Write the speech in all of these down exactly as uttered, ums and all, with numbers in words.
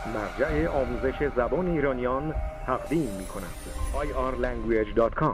مرجع آموزش زبان ایرانیان تقدیم می کند. آی آر لنگویج دات کام.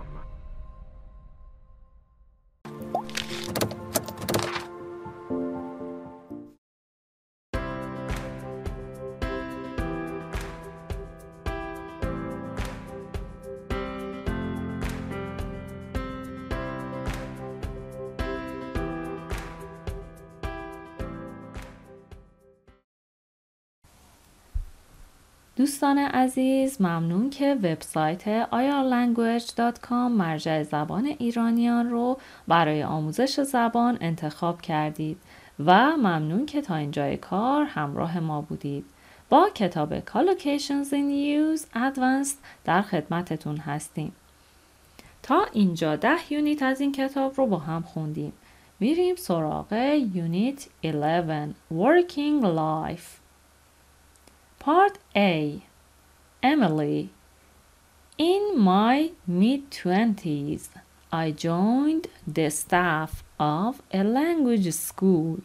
دوستان عزیز، ممنون که وبسایت آی آر لنگویج دات کام مرجع زبان ایرانیان رو برای آموزش زبان انتخاب کردید و ممنون که تا اینجای کار همراه ما بودید. با کتاب Collocations in Use Advanced در خدمتتون هستیم. تا اینجا ده یونیت از این کتاب رو با هم خوندیم. میریم سراغ یونیت eleven Working Life. Part A. Emily. In my mid-twenties, I joined the staff of a language school.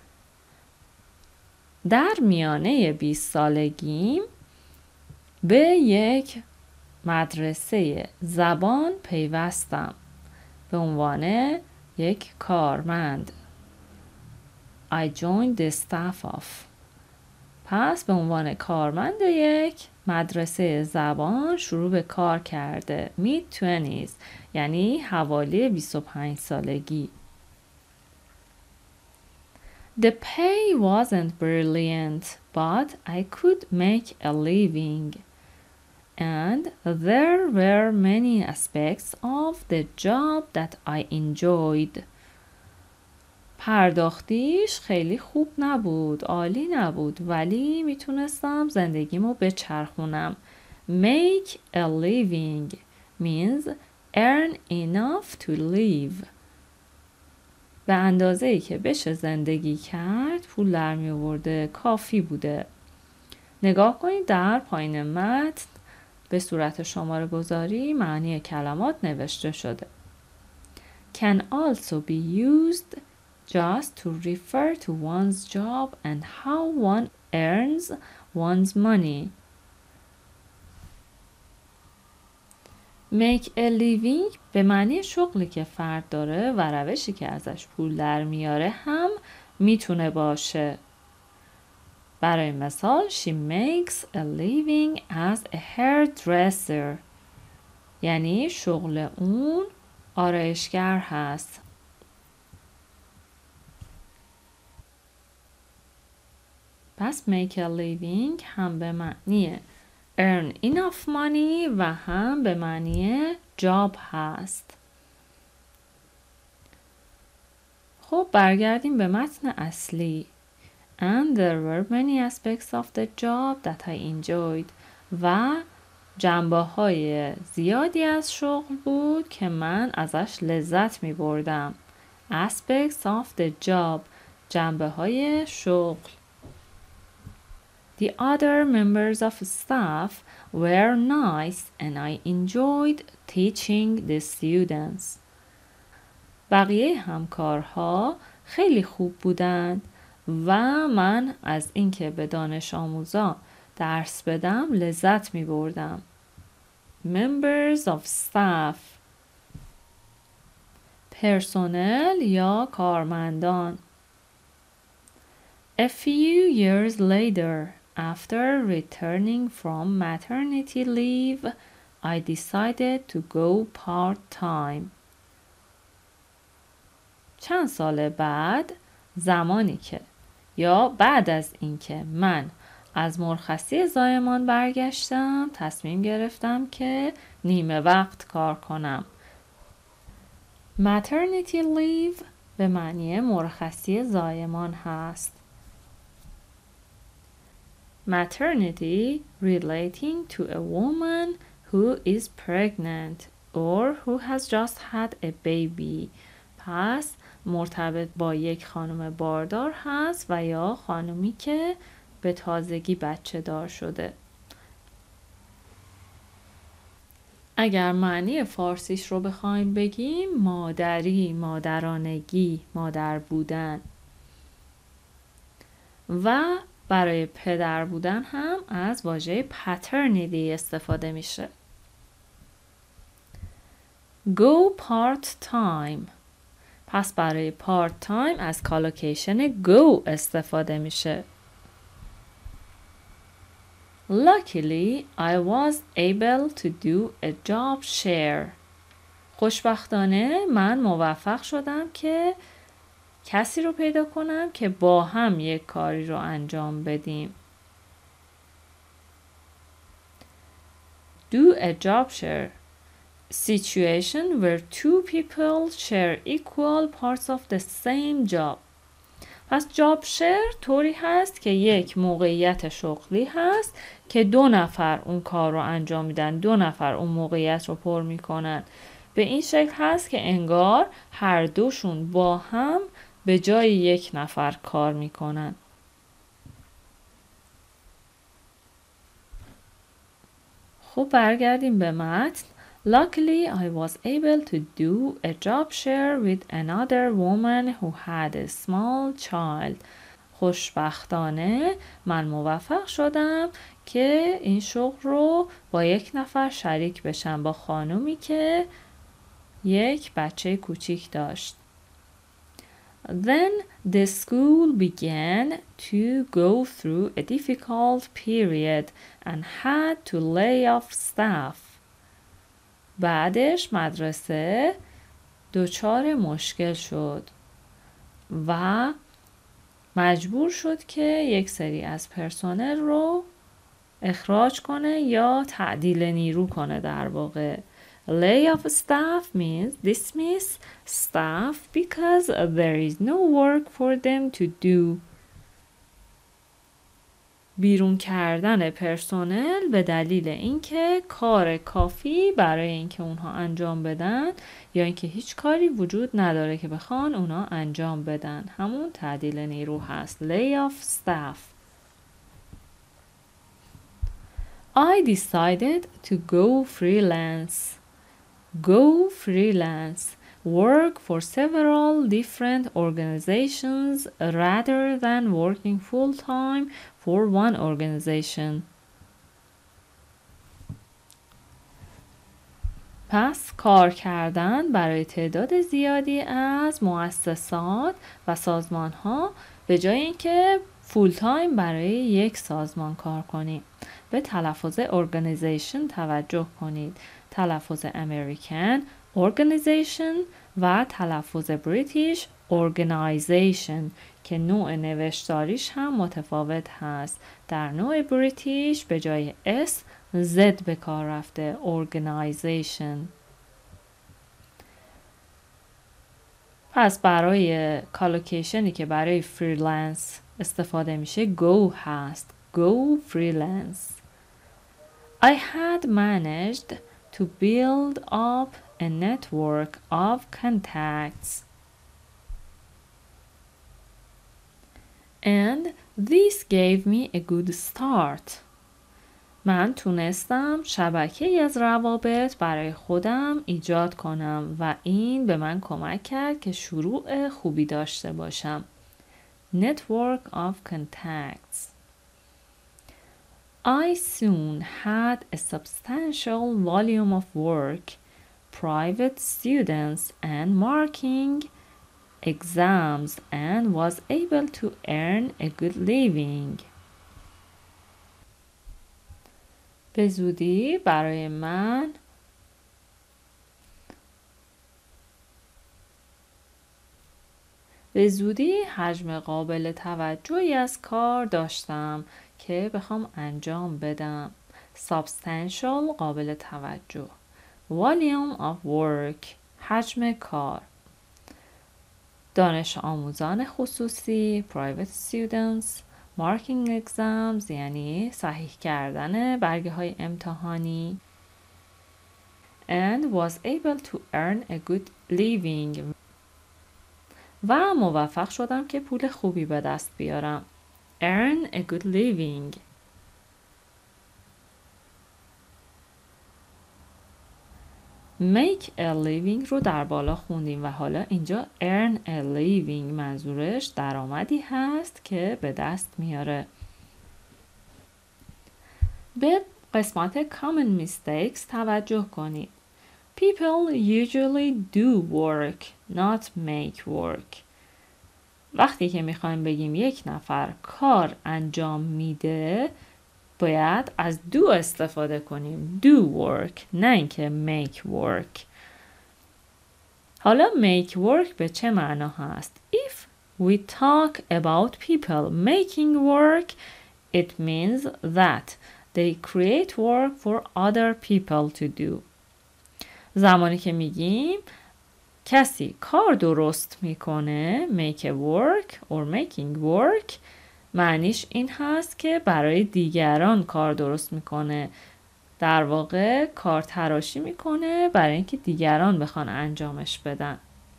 در میانه بیست سالگیم به یک مدرسه زبان پیوستم به عنوان یک کارمند. I joined the staff of. پس به عنوان کارمند یک مدرسه زبان شروع به کار کرده. mid twenties یعنی حوالی بیست و پنج سالگی. The pay wasn't brilliant, but I could make a living. And there were many aspects of the job that I enjoyed. پرداختیش خیلی خوب نبود، عالی نبود، ولی میتونستم زندگیمو بچرخونم. Make a living means earn enough to live. به اندازه‌ای که بشه زندگی کرد، پول در می آورده، کافی بوده. نگاه کنید در پایین متن به صورت شماره گذاری معنی کلمات نوشته شده. Can also be used just to refer to one's job and how one earns one's money. Make a living به معنی شغلی که فرد داره و روشی که ازش پول در میاره هم میتونه باشه. برای مثال she makes a living as a hairdresser یعنی شغل اون آرایشگر هست. پس make a living هم به معنی earn enough money و هم به معنی job هست. خب برگردیم به متن اصلی. And there were many aspects of the job that I enjoyed. و جنبه های زیادی از شغل بود که من ازش لذت می بردم. Aspects of the job جنبه های شغل. The other members of staff were nice and I enjoyed teaching the students. بقیه همکارها خیلی خوب بودند و من از اینکه به دانش آموزان درس بدم لذت می بردم. Members of staff پرسنل یا کارمندان. A few years later, after returning from maternity leave, I decided to go part-time. چند سال بعد، زمانی که یا بعد از اینکه من از مرخصی زایمان برگشتم، تصمیم گرفتم که نیمه وقت کار کنم. Maternity leave به معنی مرخصی زایمان هست. Maternity relating to a woman who is pregnant or who has just had a baby. پس مرتبط با یک خانم باردار هست و یا خانمی که به تازگی بچه دار شده. اگر معنی فارسیش رو بخوایم بگیم مادری، مادرانگی، مادر بودن. و برای پدر بودن هم از واژه paternity استفاده میشه. go part time. پس برای part time از کالوکیشن go استفاده میشه. Luckily, I was able to do a job share. خوشبختانه من موفق شدم که کسی رو پیدا کنم که با هم یک کاری رو انجام بدیم. Do a job share. Situation where two people share equal parts of the same job. پس جاب شیر طوری هست که یک موقعیت شغلی هست که دو نفر اون کار رو انجام میدن، دو نفر اون موقعیت رو پر میکنن. به این شکل هست که انگار هر دوشون با هم به جای یک نفر کار میکنن. خب برگردیم به متن. Luckily, I was able to do a job share with another woman who had a small child. خوشبختانه من موفق شدم که این شغل رو با یک نفر شریک بشم، با خانومی که یک بچه کوچیک داشت. Then the school began to go through a difficult period and had to lay off staff. بعدش مدرسه دچار مشکل شد و مجبور شد که یک سری از پرسنل رو اخراج کنه یا تعدیل نیرو کنه. در واقع lay off staff means dismiss staff because there is no work for them to do. بیرون کردن پرسنل به دلیل اینکه کار کافی برای اینکه اونها انجام بدن یا اینکه هیچ کاری وجود نداره که بخوان اونها انجام بدن. همون تعدیل نیرو هست. lay off staff. I decided to go freelance. Go freelance. Work for several different organizations rather than working full-time for one organization. پس کار کردن برای تعداد زیادی از مؤسسات و سازمان‌ها به جای اینکه فول تایم برای یک سازمان کار کنیم. به تلفظ organization توجه کنید. تلفظ امریکن organization و تلفظ بریتیش organization که نوع نوشتاریش هم متفاوت هست. در نوع بریتیش به جای S Z به کار رفته. organization. پس برای کالوکیشنی که برای فریلنس استفاده میشه go هست. go freelance. I had managed to build up a network of contacts. And this gave me a good start. من تونستم شبکه‌ای از روابط برای خودم ایجاد کنم و این به من کمک کرد که شروع خوبی داشته باشم. Network of contacts. I soon had a substantial volume of work, private students and marking exams and was able to earn a good living. به زودی برای من به زودی حجم قابل توجهی از کار داشتم که بخوام انجام بدم. Substantial قابل توجه. Volume of work حجم کار. دانش آموزان خصوصی Private students. Marking exams یعنی صحیح کردن برگه های امتحانی. And was able to earn a good living و موفق شدم که پول خوبی به دست بیارم. Earn a good living. Make a living رو در بالا خوندیم و حالا اینجا earn a living منظورش درآمدی هست که به دست میاره. به قسمت common mistakes توجه کنید. People usually do work, not make work. وقتی که میخوایم بگیم یک نفر کار انجام میده، باید از do استفاده کنیم. Do work، نه اینکه make work. حالا make work به چه معنا هست؟ If we talk about people making work, it means that they create work for other people to do. زمانی که میگیم کسی کار درست میکنه make a work or making work، معنیش این هست که برای دیگران کار درست میکنه، در واقع کار تراشی میکنه برای اینکه دیگران بخوان انجامش بدن.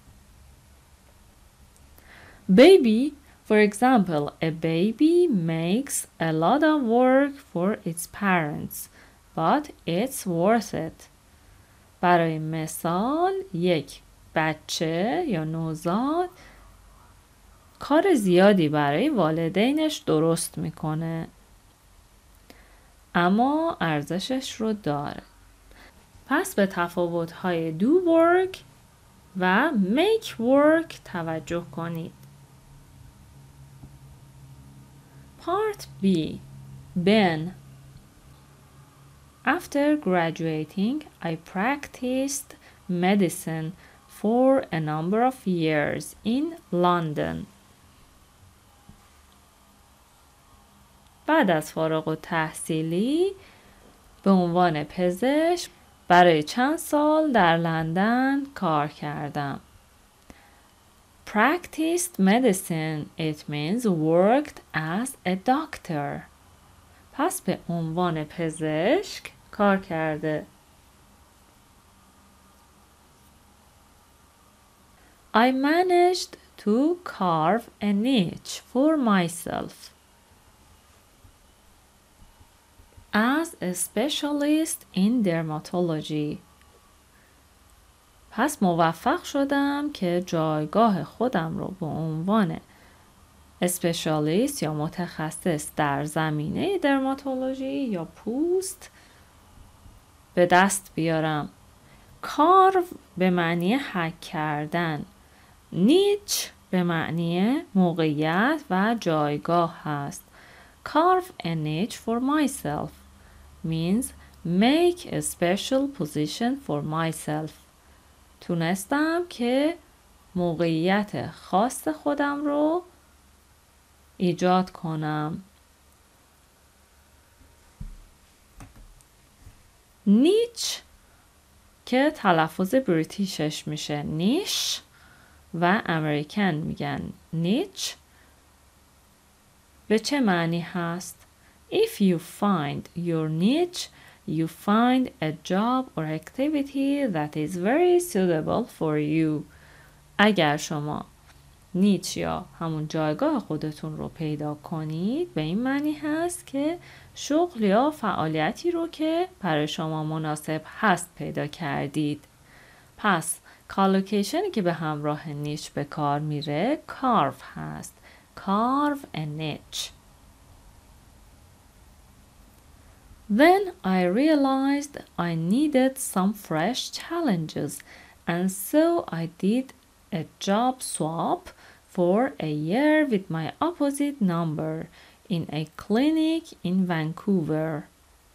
Baby, for example, a baby makes a lot of work for its parents, but it's worth it. برای مثال یک بچه یا نوزاد کار زیادی برای والدینش درست میکنه، اما ارزشش رو داره. پس به تفاوت‌های do work و make work توجه کنید. Part B. Ben. After graduating, I practiced medicine for a number of years in London. بعد از فارغ التحصیلی به عنوان پزشک برای چند سال در لندن کار کردم. Practiced medicine, it means worked as a doctor. پس به عنوان پزشک کار کرده. I managed to carve a niche for myself. As a specialist in dermatology. پس موفق شدم که جایگاه خودم رو به عنوان اسپشیالیست یا متخصص در زمینه درماتولوژی یا پوست به دست بیارم. کارو به معنی حک کردن. نیچ به معنی موقعیت و جایگاه هست. Carve a niche for myself means make a special position for myself. تونستم که موقعیت خاص خودم رو ایجاد کنم. نیچ که تلفظ بریتیشش میشه نیش و امریکن میگن نیچ، به چه معنی هست؟ If you find your niche, you find a job or activity that is very suitable for you. اگر شما نیچ یا همون جایگاه خودتون رو پیدا کنید، به این معنی هست که شغل یا فعالیتی رو که برای شما مناسب هست پیدا کردید. پس کالوکیشنی که به همراه نیچ به کار میره carve هست. Carve a niche. Then I realized I needed some fresh challenges, and so I did a job swap for a year with my opposite number in a clinic in Vancouver.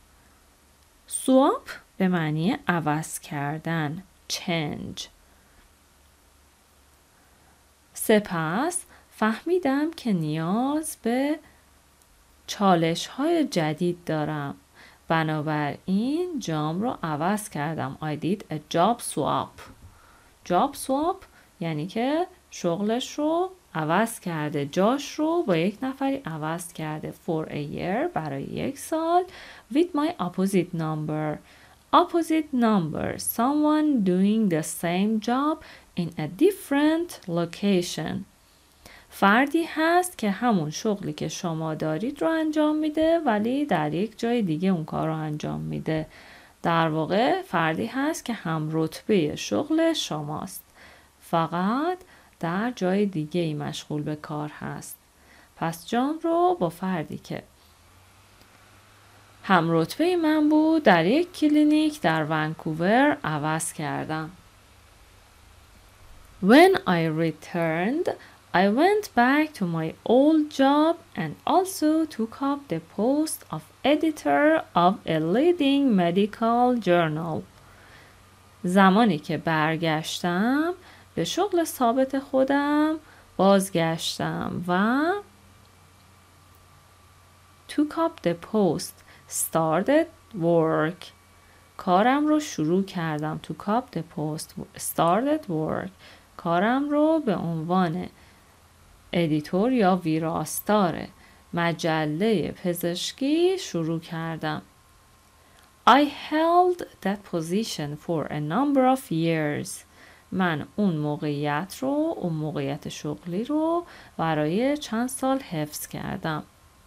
swap به معنی عوض کردن. change. سپس فهمیدم که نیاز به چالش های جدید دارم. بنابراین جام رو عوض کردم. I did a job swap. job swap یعنی که شغلش رو عوض کرده، جاش رو با یک نفری عوض کرده. for a year برای یک سال. with my opposite number. opposite number, someone doing the same job in a different location. فردی هست که همون شغلی که شما دارید رو انجام میده ولی در یک جای دیگه اون کار رو انجام میده. در واقع فردی هست که هم رتبه شغل شماست، فقط در جای دیگه ای مشغول به کار هست. پس جان رو با فردی که هم رتبه من بود، در یک کلینیک در ونکوور عوض کردم. When I returned, I went back to my old job and also took up the post of editor of a leading medical journal. زمانی که برگشتم به شغل ثابت خودم بازگشتم و took up the post started work کارم رو شروع کردم took up the post started work کارم رو به عنوان ادیتور یا ویراستار مجله پزشکی شروع کردم. I held that position for a number of years. من اون موقعیت رو، اون موقعیت شغلی رو برای چند سال حفظ کردم.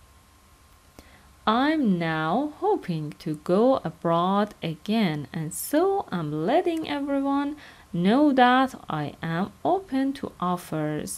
I'm now hoping to go abroad again and so I'm letting everyone know that I am open to offers.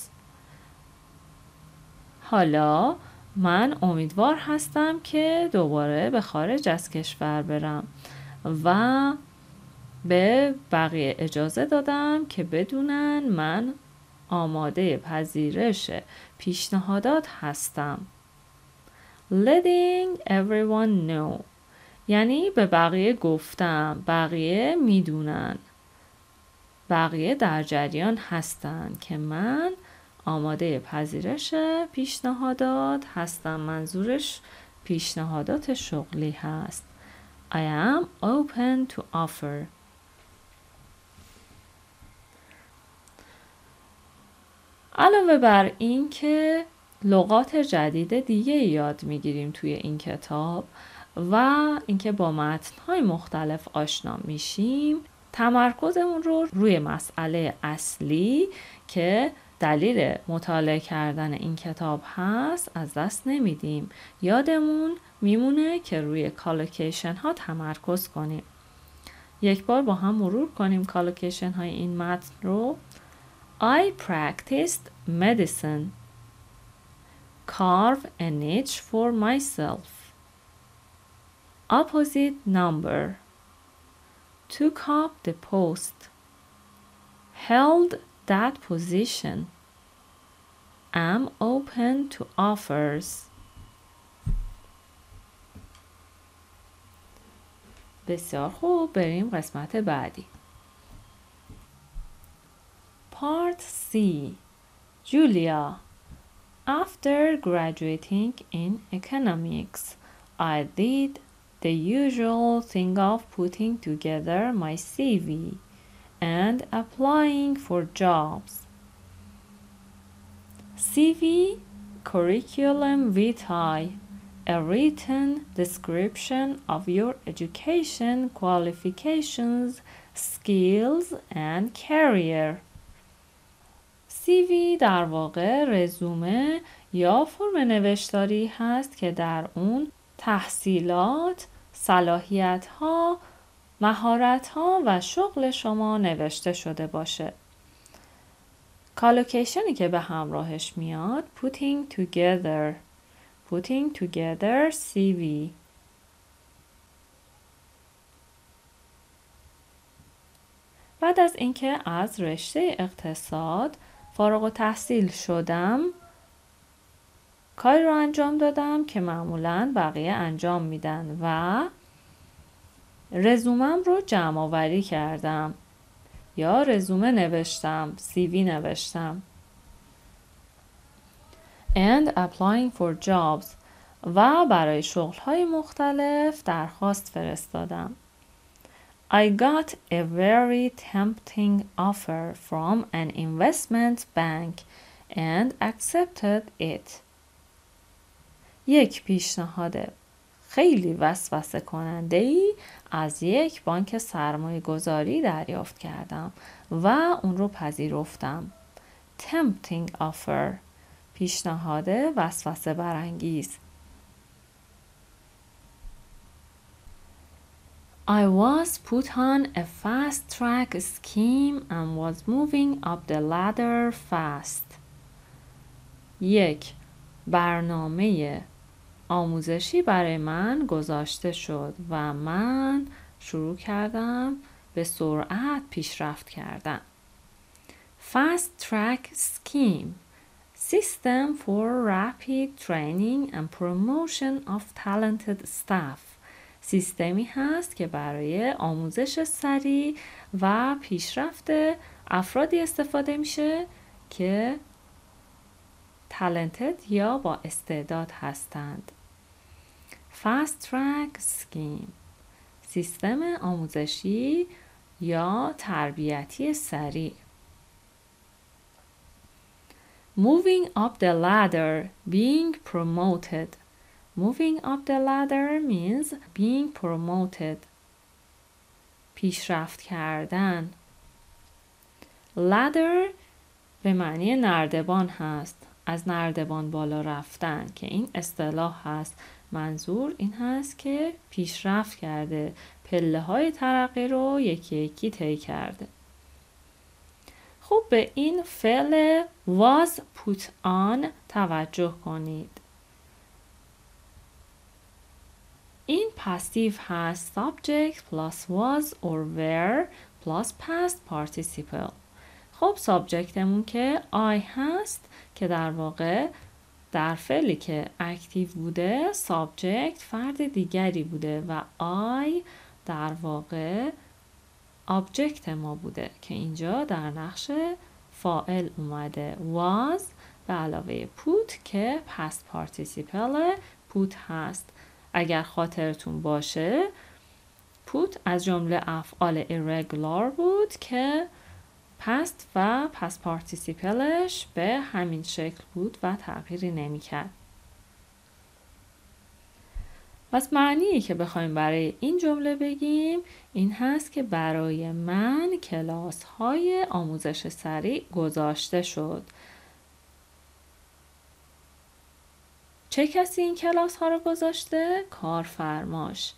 حالا من امیدوار هستم که دوباره به خارج از کشور برم و به بقیه اجازه دادم که بدونن من آماده پذیرش پیشنهادات هستم. Letting everyone know یعنی به بقیه گفتم، بقیه میدونن، بقیه در جریان هستن که من آماده پذیرش پیشنهادات هستم. منظورش پیشنهادات شغلی هست. I am open to offer. علاوه بر این که لغات جدید دیگه یاد میگیریم توی این کتاب و اینکه با متن‌های مختلف آشنا میشیم، تمرکزمون رو روی مسئله اصلی که دلیل مطالعه کردن این کتاب هست از دست نمیدیم. یادمون میمونه که روی کالوکیشن ها تمرکز کنیم. یک بار با هم مرور کنیم کالوکیشن های این متن رو. I practiced medicine. Carve a niche for myself. Opposite number. Took up the post. Held that position. Am open to offers. بسیار خوب، بریم قسمت بعدی. Part C. Julia. After graduating in economics, I did the usual thing of putting together my C V and applying for jobs. C V, curriculum vitae, a written description of your education, qualifications, skills, and career. سی وی در واقع رزومه یا فرم نوشتاری هست که در اون تحصیلات، صلاحیت‌ها، مهارت‌ها و شغل شما نوشته شده باشه. کالوکیشنی که به همراهش میاد putting together putting together سی وی. بعد از اینکه از رشته اقتصاد فارغ التحصیل شدم، کاری رو انجام دادم که معمولاً بقیه انجام میدن و رزومم رو جمع آوری کردم یا رزومه نوشتم، سی وی نوشتم. And applying for jobs و برای شغل‌های مختلف درخواست فرستادم. I got a very tempting offer from an investment bank and accepted it. یک پیشنهاد خیلی وسوسه کننده‌ای از یک بانک سرمایه گذاری دریافت کردم و اون رو پذیرفتم. Tempting offer، پیشنهاد وسوسه برانگیز. I was put on a fast-track scheme and was moving up the ladder fast. یک برنامه آموزشی برای من گذاشته شد و من شروع کردم به سرعت پیشرفت کردن. Fast track scheme System for rapid training and promotion of talented staff سیستمی هست که برای آموزش سریع و پیشرفت افرادی استفاده میشه که talented یا با استعداد هستند. Fast track scheme سیستم آموزشی یا تربیتی سریع. Moving up the ladder, being promoted. Moving up the ladder means being promoted. پیشرفت کردن. Ladder به معنی نردبان هست. از نردبان بالا رفتن که این اصطلاح هست. منظور این هست که پیشرفت کرده. پله های ترقی رو یکی یکی طی کرده. خب به این فعل was put on توجه کنید. این پاسیو هست subject plus was or were plus past participle. خب سابجکتمون که I هست که در واقع در فعلی که اکتیو بوده سابجکت فرد دیگری بوده و I در واقع آبجکت ما بوده که اینجا در نقش فاعل اومده. was به علاوه put که past participle put هست. اگر خاطرتون باشه put از جمله افعال irregular بود که past و past participleش به همین شکل بود و تغییری نمی کرد. پس معنی که بخوایم برای این جمله بگیم این هست که برای من کلاس های آموزش سریع گذاشته شد. چه کسی این کلاس ها رو گذاشته؟ کارفرماش.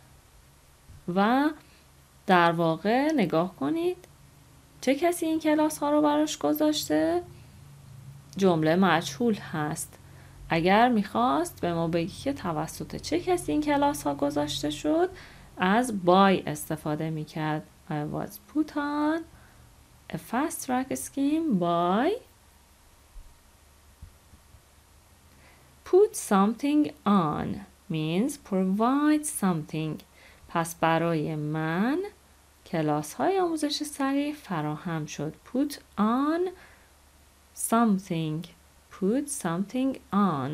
و در واقع نگاه کنید چه کسی این کلاس ها رو براش گذاشته؟ جمله مجهول هست. اگر میخواست به ما بگی که توسط چه کسی این کلاس ها گذاشته شد از by استفاده میکرد. I was put on a fast track scheme by put something on means provide something. پس برای من کلاس های آموزش سریع فراهم شد. Put on something. Put something on.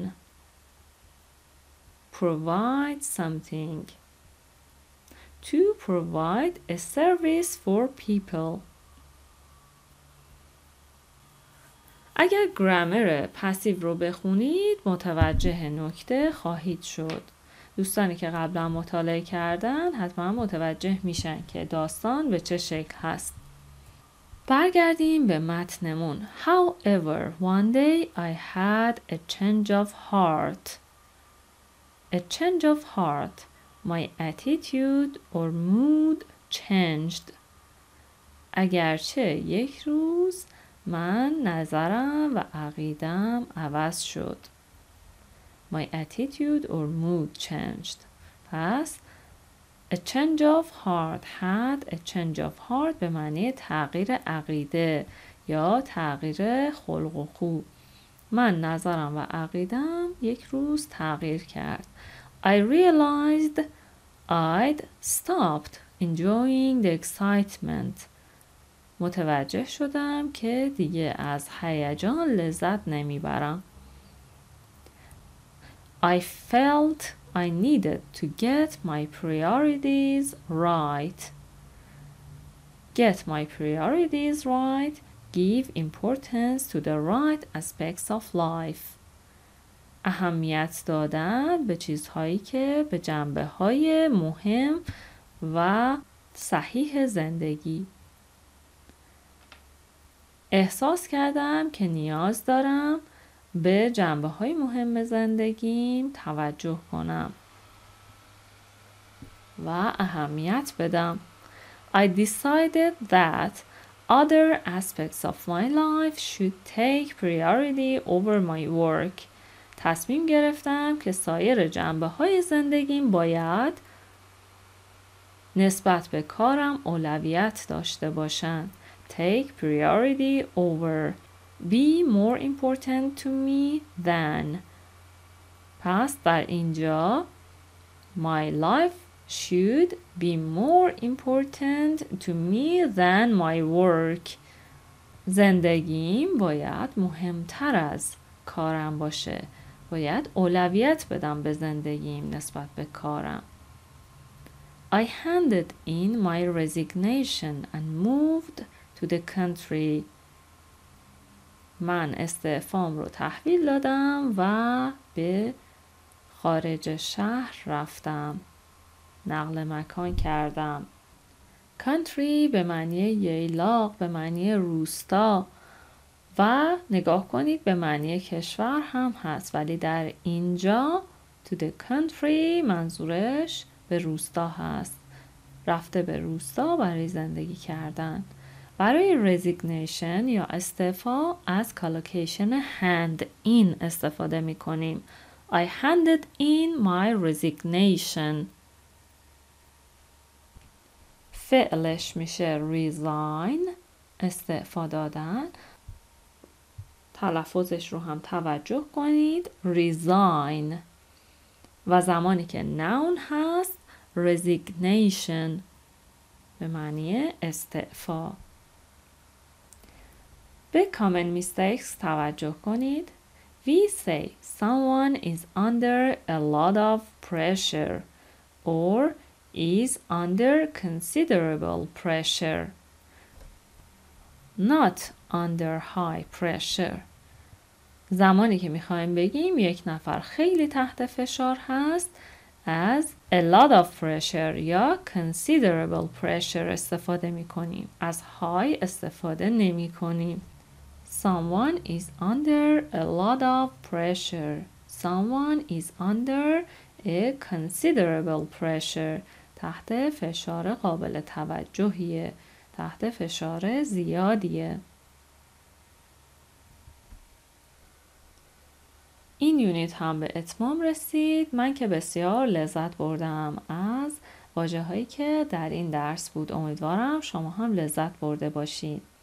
Provide something. To provide a service for people. اگر گرامر پسیو رو بخونید متوجه نکته خواهید شد. دوستانی که قبلا مطالعه کردن حتما متوجه میشن که داستان به چه شکل هست. برگردیم به متنمون. However, one day I had a change of heart. A change of heart. My attitude or mood changed. اگرچه یک روز من نظرم و عقیدم عوض شد. My attitude or mood changed. پس a change of heart had a change of heart به معنی تغییر عقیده یا تغییر خلق و خو. من نظرم و عقیدم یک روز تغییر کرد. I realized I'd stopped enjoying the excitement. متوجه شدم که دیگه از هیجان لذت نمیبرم. I felt I needed to get my priorities right. Get my priorities right. Give importance to the right aspects of life. اهمیت دادن به چیزهایی که به جنبه‌های مهم و صحیح زندگی. احساس کردم که نیاز دارم به جنبه‌های مهم زندگیم توجه کنم و اهمیت بدم. I decided that other aspects of my life should take priority over my work. تصمیم گرفتم که سایر جنبه های زندگیم باید نسبت به کارم اولویت داشته باشند. Take priority over. Be more important to me than. پس در اینجا My life should be more important to me than my work. زندگیم باید مهمتر از کارم باشه. باید اولویت بدم به زندگیم نسبت به کارم. I handed in my resignation and moved to the country. من استعفام رو تحویل دادم و به خارج شهر رفتم. نقل مکان کردم. country به معنی ییلاق، به معنی روستا و نگاه کنید به معنی کشور هم هست، ولی در اینجا to the country منظورش به روستا هست. رفته به روستا برای زندگی کردن. برای resignation یا استعفا از کالوکیشن hand in استفاده می کنیم. I handed in my resignation. فعلش میشه resign، استعفا دادن. تلفظش رو هم توجه کنید. resign. و زمانی که noun هست resignation به معنی استعفا. به common mistakes توجه کنید. We say someone is under a lot of pressure or is under considerable pressure. Not under high pressure. زمانی که میخوایم بگیم یک نفر خیلی تحت فشار هست از a lot of pressure یا considerable pressure استفاده میکنیم. از high استفاده نمی کنیم. Someone is under a lot of pressure. Someone is under a considerable pressure. تحت فشار قابل توجهیه. تحت فشار زیادیه. این یونیت هم به اتمام رسید. من که بسیار لذت بردم از واژه هایی که در این درس بود. امیدوارم شما هم لذت برده باشید.